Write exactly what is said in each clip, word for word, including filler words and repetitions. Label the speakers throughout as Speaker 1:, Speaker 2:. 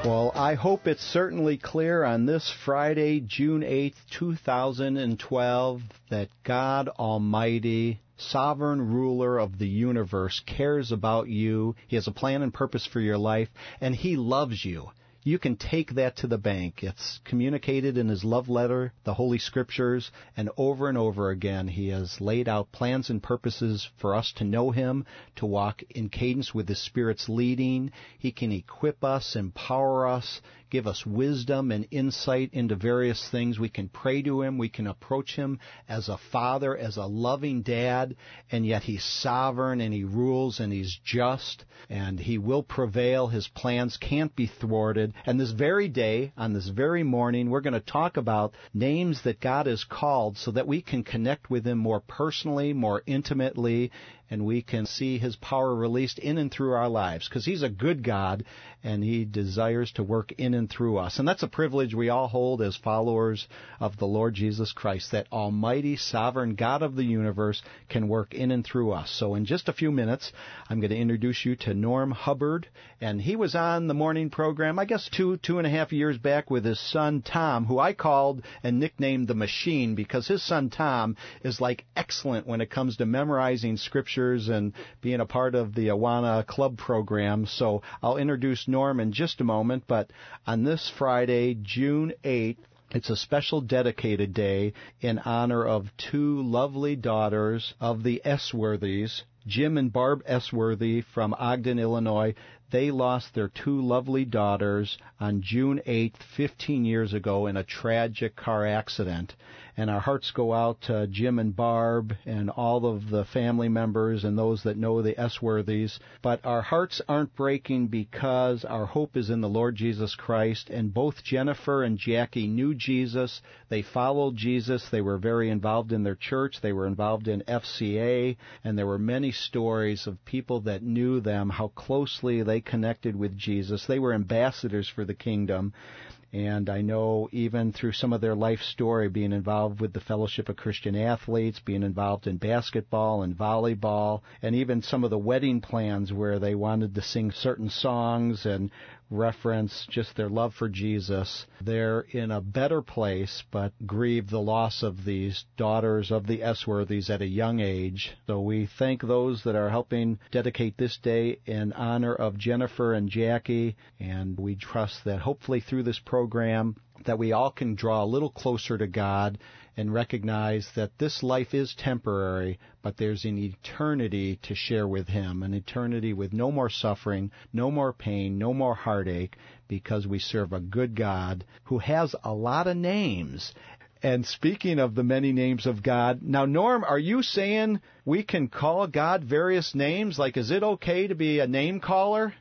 Speaker 1: Well, I hope it's certainly clear on this Friday, June eighth, two thousand twelve, that God Almighty, sovereign ruler of the universe, cares about you. He has a plan and purpose for your life, and He loves you. You can take that to the bank. It's communicated in His love letter, the Holy Scriptures, and over and over again He has laid out plans and purposes for us to know Him, to walk in cadence with His Spirit's leading. He can equip us, empower us, give us wisdom and insight into various things. We can pray to Him. We can approach Him as a father, as a loving dad, and yet He's sovereign and He rules and He's just, and He will prevail. His plans can't be thwarted. And this very day, on this very morning, we're going to talk about names that God has called so that we can connect with Him more personally, more intimately, and we can see His power released in and through our lives, because He's a good God, and He desires to work in and through us. And that's a privilege we all hold as followers of the Lord Jesus Christ, that Almighty, sovereign God of the universe can work in and through us. So in just a few minutes, I'm going to introduce you to Norm Hubbard, and he was on the morning program, I guess two, two and a half years back with his son Tom, who I called and nicknamed the Machine, because his son Tom is like excellent when it comes to memorizing scripture and being a part of the Awana Club program. So I'll introduce Norm in just a moment, but on this Friday, June eighth, it's a special dedicated day in honor of two lovely daughters of the Esworthys, Jim and Barb Esworthy from Ogden, Illinois. They lost their two lovely daughters on June eighth, fifteen years ago, in a tragic car accident. And our hearts go out to Jim and Barb and all of the family members and those that know the Esworthys. But our hearts aren't breaking, because our hope is in the Lord Jesus Christ. And both Jennifer and Jackie knew Jesus. They followed Jesus. They were very involved in their church. They were involved in F C A. And there were many stories of people that knew them, how closely they connected with Jesus. They were ambassadors for the kingdom. And I know even through some of their life story, being involved with the Fellowship of Christian Athletes, being involved in basketball and volleyball, and even some of the wedding plans where they wanted to sing certain songs and reference just their love for Jesus. They're in a better place, but grieve the loss of these daughters of the Esworthys at a young age. So we thank those that are helping dedicate this day in honor of Jennifer and Jackie, and we trust that hopefully through this program that we all can draw a little closer to God and recognize that this life is temporary, but there's an eternity to share with Him, an eternity with no more suffering, no more pain, no more heartache, because we serve a good God who has a lot of names. And speaking of the many names of God, now, Norm, are you saying we can call God various names? Like, is it okay to be a name caller?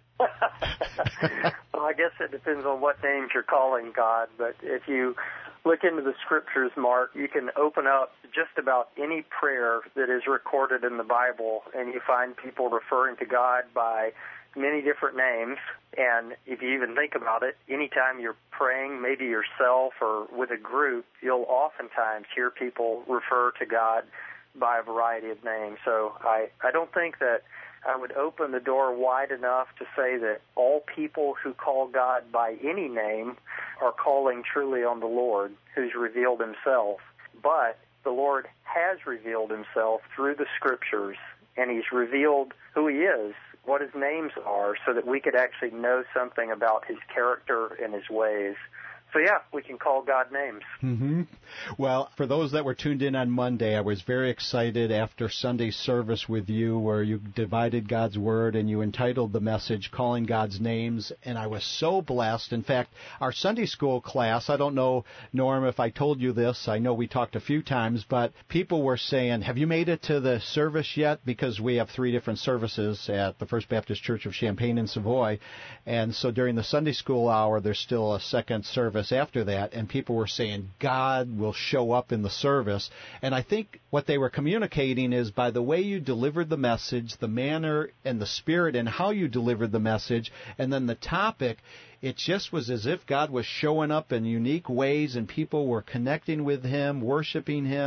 Speaker 2: Well, I guess it depends on what names you're calling God, but if you look into the Scriptures, Mark, you can open up just about any prayer that is recorded in the Bible, and you find people referring to God by many different names. And if you even think about it, anytime you're praying, maybe yourself or with a group, you'll oftentimes hear people refer to God by a variety of names. So I, I don't think that I would open the door wide enough to say that all people who call God by any name are calling truly on the Lord, who's revealed Himself. But the Lord has revealed Himself through the Scriptures, and He's revealed who He is, what His names are, so that we could actually know something about His character and His ways. So, yeah, we can call God names.
Speaker 1: Mm-hmm. Well, for those that were tuned in on Monday, I was very excited after Sunday's service with you, where you divided God's Word and you entitled the message, Calling God's Names, and I was so blessed. In fact, our Sunday school class, I don't know, Norm, if I told you this, I know we talked a few times, but people were saying, have you made it to the service yet? Because we have three different services at the First Baptist Church of Champaign in Savoy, and so during the Sunday school hour, there's still a second service after that, and people were saying God will show up in the service. And I think what they were communicating is by the way you delivered the message, the manner and the spirit and how you delivered the message, and then the topic, it just was as if God was showing up in unique ways and people were connecting with Him, worshiping Him,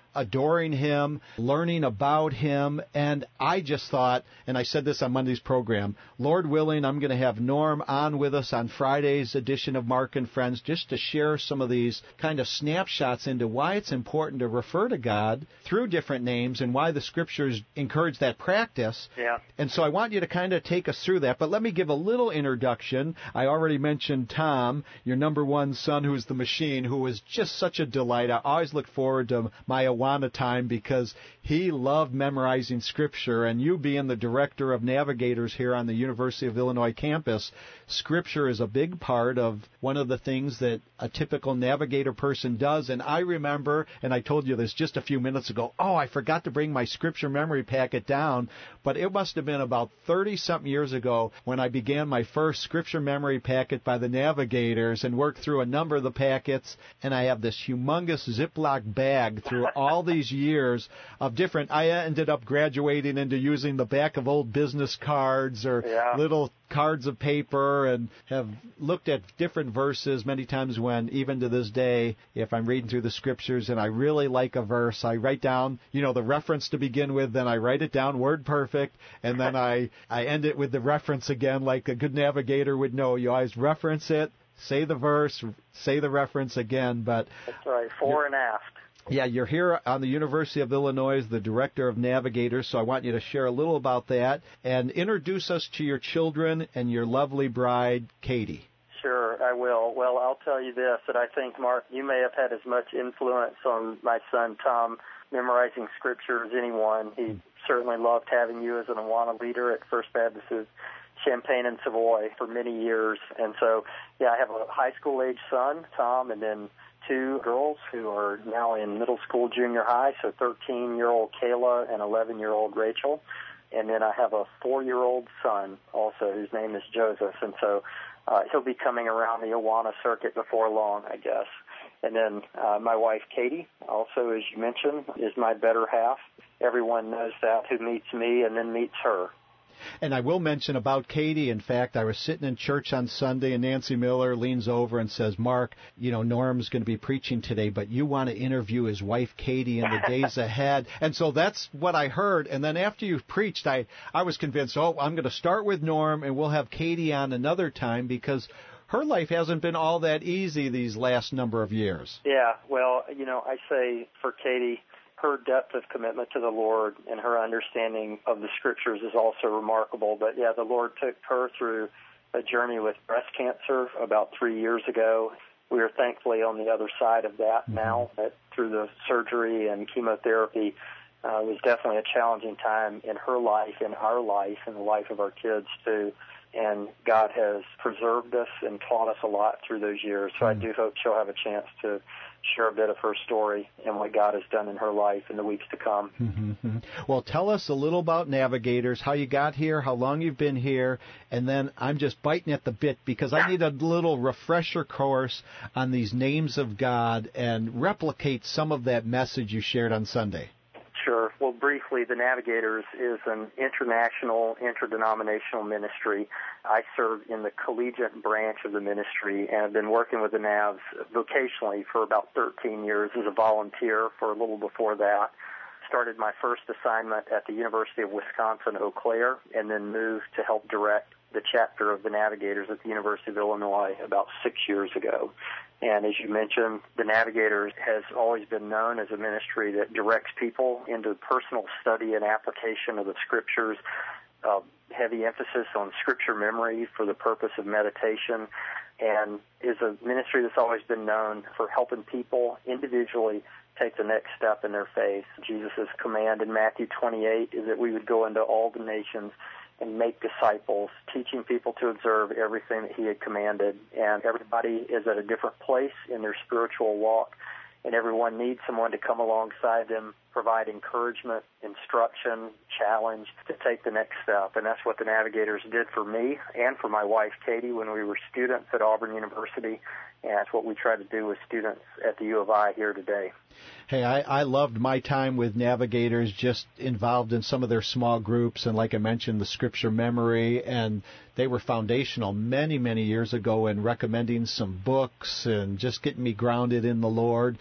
Speaker 1: adoring Him, learning about Him. And I just thought, and I said this on Monday's program, Lord willing, I'm going to have Norm on with us on Friday's edition of Mark and Friends just to share some of these kind of snapshots into why it's important to refer to God through different names and why the Scriptures encourage that practice.
Speaker 2: Yeah.
Speaker 1: And so I want you to kind of take us through that. But let me give a little introduction. I already mentioned Tom, your number one son, who's the machine, who was just such a delight. I always look forward to my Awana time because he loved memorizing Scripture. And you being the director of Navigators here on the University of Illinois campus, Scripture is a big part of one of the things that a typical Navigator person does. And I remember, and I told you this just a few minutes ago, oh, I forgot to bring my Scripture memory packet down. But it must have been about thirty-something years ago when I began my first Scripture memory packet by the Navigators and worked through a number of the packets. And I have this humongous Ziploc bag through all these years of different, I ended up graduating into using the back of old business cards or
Speaker 2: yeah.
Speaker 1: little cards of paper, and have looked at different verses many times when, even to this day, if I'm reading through the Scriptures and I really like a verse, I write down, you know, the reference to begin with, then I write it down word perfect, and then I, I end it with the reference again like a good navigator would know. You always reference it, say the verse, say the reference again. But
Speaker 2: that's right, fore and aft.
Speaker 1: Yeah, you're here on the University of Illinois as the Director of Navigators, so I want you to share a little about that and introduce us to your children and your lovely bride, Katie.
Speaker 2: Sure, I will. Well, I'll tell you this, that I think, Mark, you may have had as much influence on my son Tom memorizing Scripture as anyone. He mm. certainly loved having you as an Awana leader at First Baptist Champaign and Savoy for many years. And so, yeah, I have a high school-age son, Tom, and then two girls who are now in middle school, junior high, so thirteen-year-old Kayla and eleven-year-old Rachel. And then I have a four-year-old son also whose name is Joseph. And so uh, he'll be coming around the Awana circuit before long, I guess. And then uh, my wife, Katie, also, as you mentioned, is my better half. Everyone knows that who meets me and then meets her.
Speaker 1: And I will mention about Katie, in fact, I was sitting in church on Sunday, and Nancy Miller leans over and says, Mark, you know, Norm's going to be preaching today, but you want to interview his wife, Katie, in the days ahead. And so that's what I heard. And then after you preached, I, I was convinced, oh, I'm going to start with Norm, and we'll have Katie on another time, because her life hasn't been all that easy these last number of years.
Speaker 2: Yeah, well, you know, I say for Katie, her depth of commitment to the Lord and her understanding of the Scriptures is also remarkable. But, yeah, the Lord took her through a journey with breast cancer about three years ago. We are thankfully on the other side of that now. That through the surgery and chemotherapy, uh, it was definitely a challenging time in her life, in our life, in the life of our kids, too. And God has preserved us and taught us a lot through those years. So I do hope she'll have a chance to share a bit of her story and what God has done in her life in the weeks to come.
Speaker 1: Mm-hmm. Well, tell us a little about Navigators, how you got here, how long you've been here, and then I'm just biting at the bit because I need a little refresher course on these names of God and replicate some of that message you shared on Sunday.
Speaker 2: Sure. Well, briefly, the Navigators is an international, interdenominational ministry. I serve in the collegiate branch of the ministry and have been working with the Navs vocationally for about thirteen years as a volunteer for a little before that. Started my first assignment at the University of Wisconsin-Eau Claire and then moved to help direct the chapter of the Navigators at the University of Illinois about six years ago. And as you mentioned, the Navigators has always been known as a ministry that directs people into personal study and application of the Scriptures, uh, heavy emphasis on Scripture memory for the purpose of meditation, and is a ministry that's always been known for helping people individually take the next step in their faith. Jesus' command in Matthew twenty-eight is that we would go into all the nations and make disciples, teaching people to observe everything that he had commanded. And everybody is at a different place in their spiritual walk, and everyone needs someone to come alongside them, provide encouragement, instruction, challenge to take the next step. And that's what the Navigators did for me and for my wife, Katie, when we were students at Auburn University. And that's what we try to do with students at the U of I here today.
Speaker 1: Hey, I, I loved my time with Navigators, just involved in some of their small groups, and like I mentioned, the Scripture memory, and they were foundational many, many years ago in recommending some books and just getting me grounded in the Lord.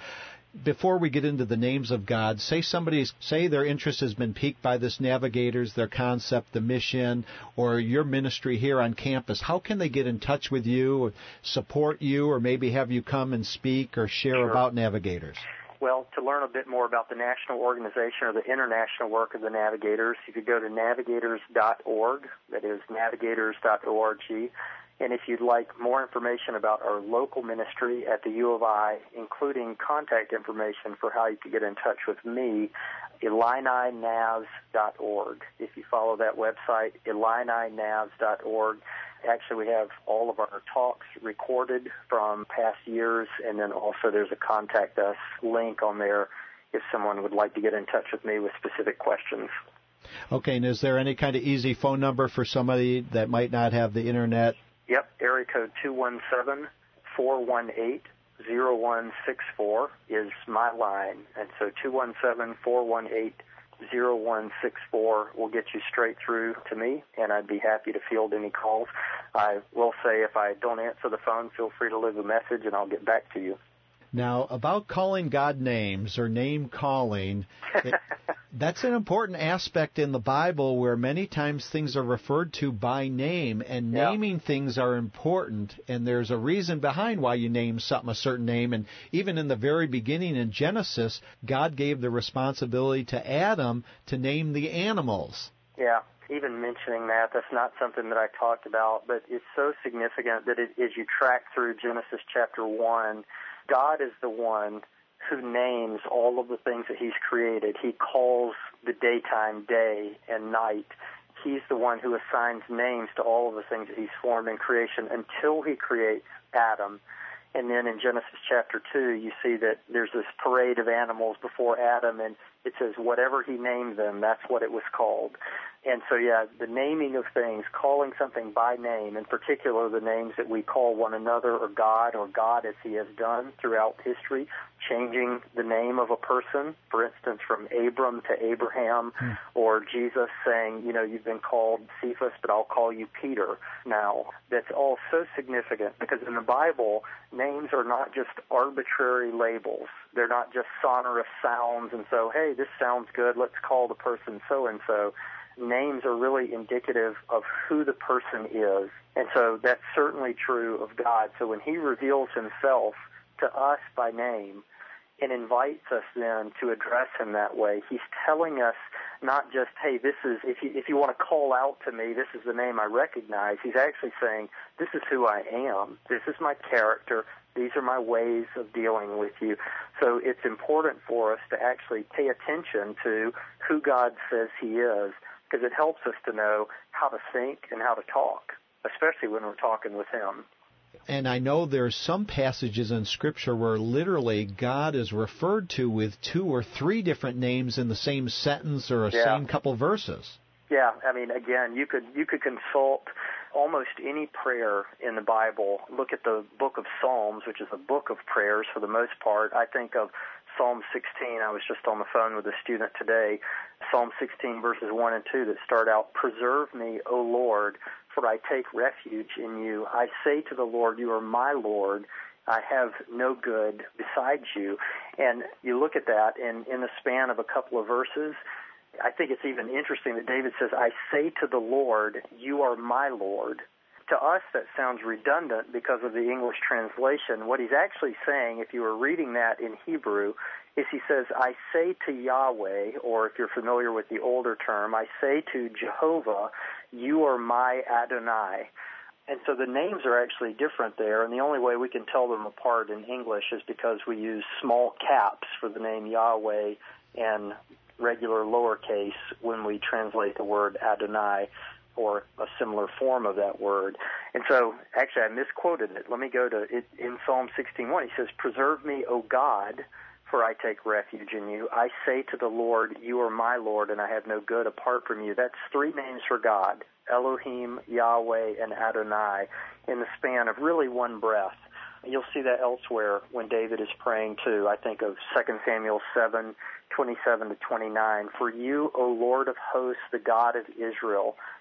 Speaker 1: before we get into the names of God, say somebody's, say their interest has been piqued by this Navigators, their concept, the mission, or your ministry here on campus. How can they get in touch with you, or support you, or maybe have you come and speak or share
Speaker 2: Sure.
Speaker 1: about Navigators?
Speaker 2: Well, to learn a bit more about the national organization or the international work of the Navigators, you could go to navigators dot org. That is navigators dot org. And if you'd like more information about our local ministry at the U of I, including contact information for how you could get in touch with me, illini navs dot org. If you follow that website, illini navs dot org. Actually, we have all of our talks recorded from past years, and then also there's a Contact Us link on there if someone would like to get in touch with me with specific questions.
Speaker 1: Okay, and is there any kind of easy phone number for somebody that might not have the Internet?
Speaker 2: Yep, area code two one seven, four one eight, zero one six four is my line, and so two one seven, four one eight, zero one six four will get you straight through to me, and I'd be happy to field any calls. I will say if I don't answer the phone, feel free to leave a message, and I'll get back to you.
Speaker 1: Now, about calling God names or name calling, it, that's an important aspect in the Bible where many times things are referred to by name, and
Speaker 2: Yeah.
Speaker 1: naming things are important, and there's a reason behind why you name something a certain name. And even in the very beginning in Genesis, God gave the responsibility to Adam to name the animals.
Speaker 2: Yeah, even mentioning that, that's not something that I talked about, but it's so significant that it, as you track through Genesis chapter one, God is the one who names all of the things that he's created. He calls the daytime day and night. He's the one who assigns names to all of the things that he's formed in creation until he creates Adam. And then in Genesis chapter two, you see that there's this parade of animals before Adam, and it says whatever he named them, that's what it was called. And so, yeah, the naming of things, calling something by name, in particular the names that we call one another or God or God as he has done throughout history, changing the name of a person, for instance, from Abram to Abraham, hmm. or Jesus saying, you know, you've been called Cephas, but I'll call you Peter now. That's all so significant because in the Bible, names are not just arbitrary labels. They're not just sonorous sounds and so, hey, this sounds good, let's call the person so-and-so. Names are really indicative of who the person is. And so that's certainly true of God. So when he reveals himself to us by name and invites us then to address him that way, he's telling us not just, hey, this is, if you, if you want to call out to me, this is the name I recognize. He's actually saying, this is who I am. This is my character. These are my ways of dealing with you. So it's important for us to actually pay attention to who God says he is, because it helps us to know how to think and how to talk, especially when we're talking with him.
Speaker 1: And I know there's some passages in Scripture where literally God is referred to with two or three different names in the same sentence or a
Speaker 2: yeah.
Speaker 1: same couple verses.
Speaker 2: Yeah, I mean, again, you could you could consult almost any prayer in the Bible. Look at the book of Psalms, which is a book of prayers for the most part. I think of Psalm sixteen. I was just on the phone with a student today. Psalm sixteen, verses one and two that start out, "Preserve me, O Lord, for I take refuge in you. I say to the Lord, you are my Lord. I have no good besides you." And you look at that, and in the span of a couple of verses, I think it's even interesting that David says, I say to the Lord, you are my Lord. To us, that sounds redundant because of the English translation. What he's actually saying, if you were reading that in Hebrew, is he says, I say to Yahweh, or if you're familiar with the older term, I say to Jehovah, you are my Adonai. And so the names are actually different there, and the only way we can tell them apart in English is because we use small caps for the name Yahweh and regular lowercase when we translate the word Adonai or a similar form of that word. And so, actually, I misquoted it. Let me go to it in Psalm sixteen one. He says, preserve me, O God, for I take refuge in you. I say to the Lord, you are my Lord, and I have no good apart from you. That's three names for God, Elohim, Yahweh, and Adonai, in the span of really one breath. You'll see that elsewhere when David is praying too. I think of Second Samuel seven, twenty-seven to twenty-nine. For you, O Lord of hosts, the God of Israel,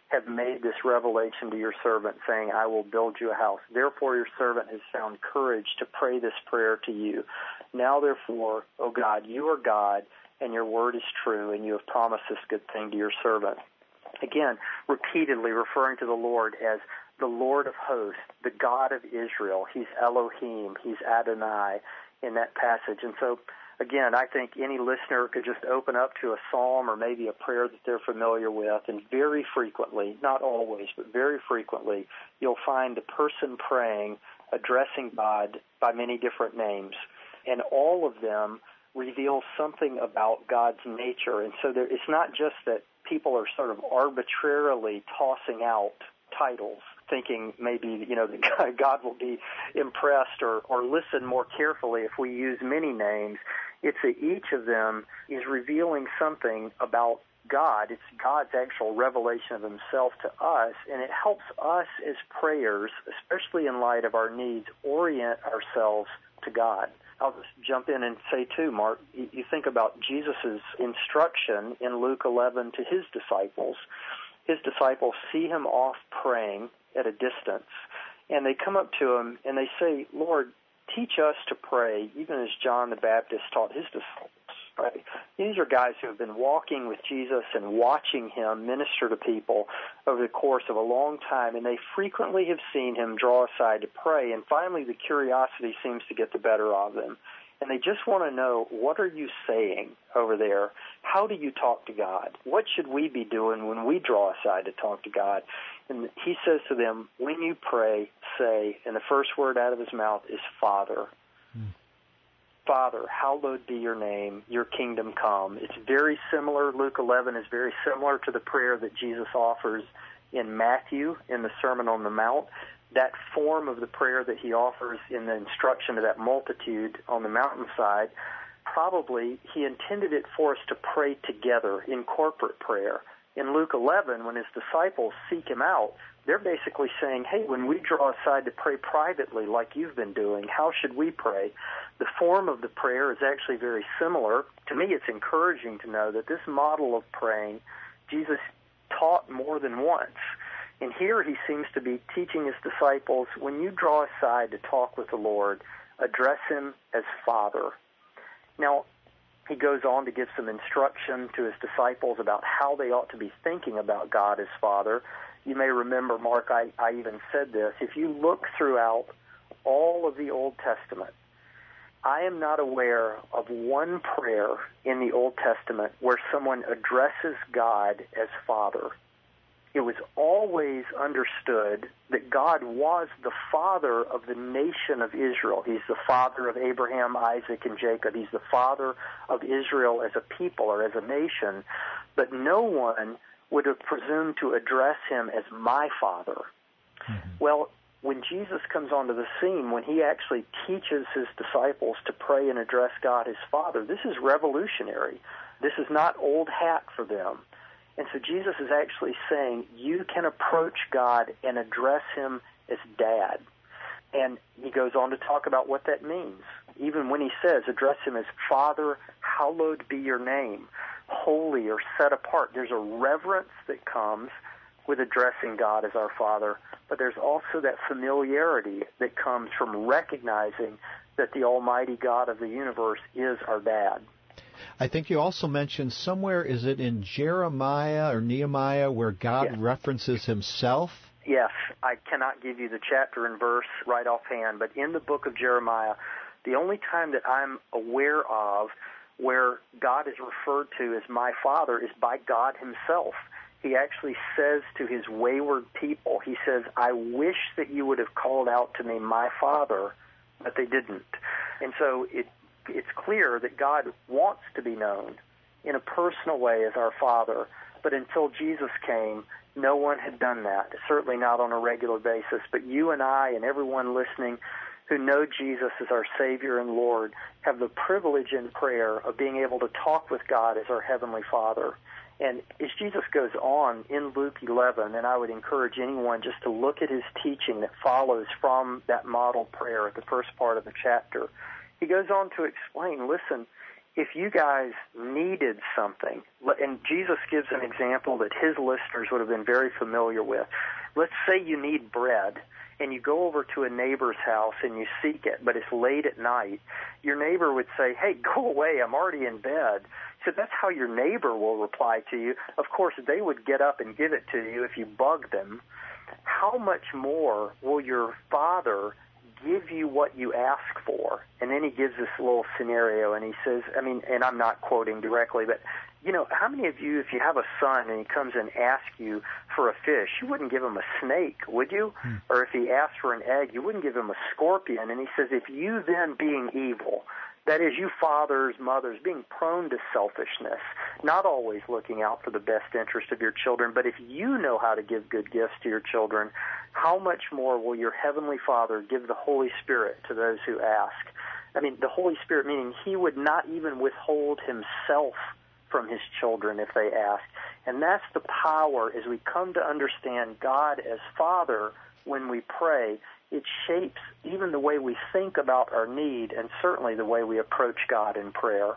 Speaker 2: have made this revelation to your servant, saying, I will build you a house. Therefore your servant has found courage to pray this prayer to you. Now therefore, O God, you are God, and your word is true, and you have promised this good thing to your servant. Again, repeatedly referring to the Lord as the Lord of hosts, the God of Israel. He's Elohim. He's Adonai in that passage. And so, again, I think any listener could just open up to a psalm or maybe a prayer that they're familiar with, and very frequently, not always, but very frequently, you'll find the person praying addressing God by many different names. And all of them reveal something about God's nature. And so there, it's not just that people are sort of arbitrarily tossing out titles, thinking maybe, you know, that God will be impressed or, or listen more carefully if we use many names. It's that each of them is revealing something about God. It's God's actual revelation of himself to us, and it helps us as prayers, especially in light of our needs, orient ourselves to God. I'll just jump in and say, too, Mark, you think about Jesus' instruction in Luke eleven to his disciples. His disciples see him off praying at a distance, and they come up to him and they say, Lord, teach us to pray, even as John the Baptist taught his disciples. Right? These are guys who have been walking with Jesus and watching him minister to people over the course of a long time, and they frequently have seen him draw aside to pray, and finally the curiosity seems to get the better of them. And they just want to know, what are you saying over there? How do you talk to God? What should we be doing when we draw aside to talk to God? And he says to them, when you pray, say, and the first word out of his mouth is Father. Hmm. Father, hallowed be your name, your kingdom come. It's very similar, Luke eleven is very similar to the prayer that Jesus offers in Matthew in the Sermon on the Mount. That form of the prayer that he offers in the instruction to that multitude on the mountainside, probably he intended it for us to pray together in corporate prayer. In Luke eleven, when his disciples seek him out, they're basically saying, hey, when we draw aside to pray privately like you've been doing, how should we pray? The form of the prayer is actually very similar. To me, it's encouraging to know that this model of praying, Jesus taught more than once. And here he seems to be teaching his disciples, when you draw aside to talk with the Lord, address him as Father. Now, he goes on to give some instruction to his disciples about how they ought to be thinking about God as Father. You may remember, Mark, I, I even said this. If you look throughout all of the Old Testament, I am not aware of one prayer in the Old Testament where someone addresses God as Father. It was always understood that God was the father of the nation of Israel. He's the father of Abraham, Isaac, and Jacob. He's the father of Israel as a people or as a nation. But no one would have presumed to address him as my father. Mm-hmm. Well, when Jesus comes onto the scene, when he actually teaches his disciples to pray and address God as Father, this is revolutionary. This is not old hat for them. And so Jesus is actually saying you can approach God and address him as Dad. And he goes on to talk about what that means. Even when he says address him as Father, hallowed be your name, holy or set apart. There's a reverence that comes with addressing God as our Father, but there's also that familiarity that comes from recognizing that the Almighty God of the universe is our Dad.
Speaker 1: I think you also mentioned somewhere, is it in Jeremiah or Nehemiah, where God yes. references himself?
Speaker 2: Yes. I cannot give you the chapter and verse right offhand, but in the book of Jeremiah, the only time that I'm aware of where God is referred to as my Father is by God himself. He actually says to his wayward people, he says, I wish that you would have called out to me, my Father, but they didn't. And so it it's clear that God wants to be known in a personal way as our Father, but until Jesus came, no one had done that, certainly not on a regular basis. But you and I and everyone listening who know Jesus as our Savior and Lord have the privilege in prayer of being able to talk with God as our Heavenly Father. And as Jesus goes on in Luke eleven, and I would encourage anyone just to look at his teaching that follows from that model prayer at the first part of the chapter, he goes on to explain, listen, if you guys needed something, and Jesus gives an example that his listeners would have been very familiar with. Let's say you need bread, and you go over to a neighbor's house and you seek it, but it's late at night. Your neighbor would say, hey, go away, I'm already in bed. So that's how your neighbor will reply to you. Of course, they would get up and give it to you if you bug them. How much more will your Father give you what you ask for? And then he gives this little scenario, and he says, I mean, and I'm not quoting directly, but, you know, how many of you, if you have a son and he comes and asks you for a fish, you wouldn't give him a snake, would you? Hmm. Or if he asks for an egg, you wouldn't give him a scorpion. And he says, if you then, being evil, that is, you fathers, mothers, being prone to selfishness, not always looking out for the best interest of your children, but if you know how to give good gifts to your children, how much more will your Heavenly Father give the Holy Spirit to those who ask? I mean, the Holy Spirit, meaning he would not even withhold himself from his children if they ask. And that's the power as we come to understand God as Father when we pray. It shapes even the way we think about our need and certainly the way we approach God in prayer.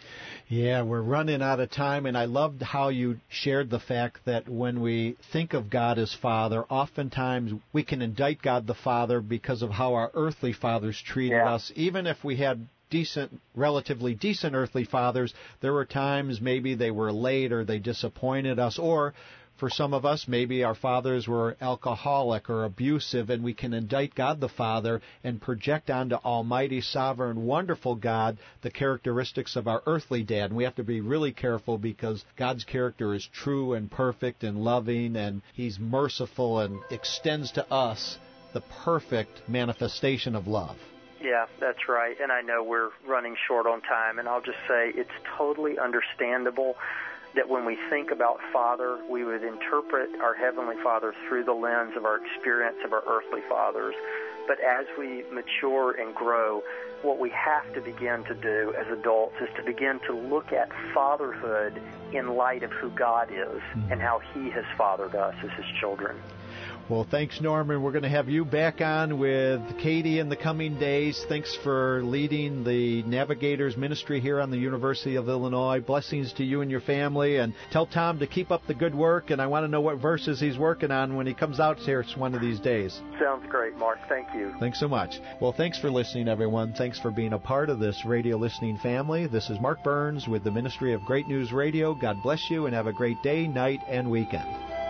Speaker 1: Yeah, we're running out of time, and I loved how you shared the fact that when we think of God as Father, oftentimes we can indict God the Father because of how our earthly fathers treated
Speaker 2: yeah.
Speaker 1: us. Even if we had decent, relatively decent earthly fathers, there were times maybe they were late or they disappointed us, or for some of us, maybe our fathers were alcoholic or abusive, and we can indict God the Father and project onto Almighty, Sovereign, Wonderful God the characteristics of our earthly dad. And we have to be really careful because God's character is true and perfect and loving, and He's merciful and extends to us the perfect manifestation of love.
Speaker 2: Yeah, that's right. And I know we're running short on time, and I'll just say it's totally understandable that when we think about Father, we would interpret our Heavenly Father through the lens of our experience of our earthly fathers. But as we mature and grow, what we have to begin to do as adults is to begin to look at fatherhood in light of who God is mm-hmm. and how He has fathered us as His children.
Speaker 1: Well, thanks, Norman. We're going to have you back on with Katie in the coming days. Thanks for leading the Navigators Ministry here on the University of Illinois. Blessings to you and your family. And tell Tom to keep up the good work. And I want to know what verses he's working on when he comes out here one of these days.
Speaker 2: Sounds great, Mark. Thank you.
Speaker 1: Thanks so much. Well, thanks for listening, everyone. Thanks for being a part of this radio listening family. This is Mark Burns with the Ministry of Great News Radio. God bless you and have a great day, night, and weekend.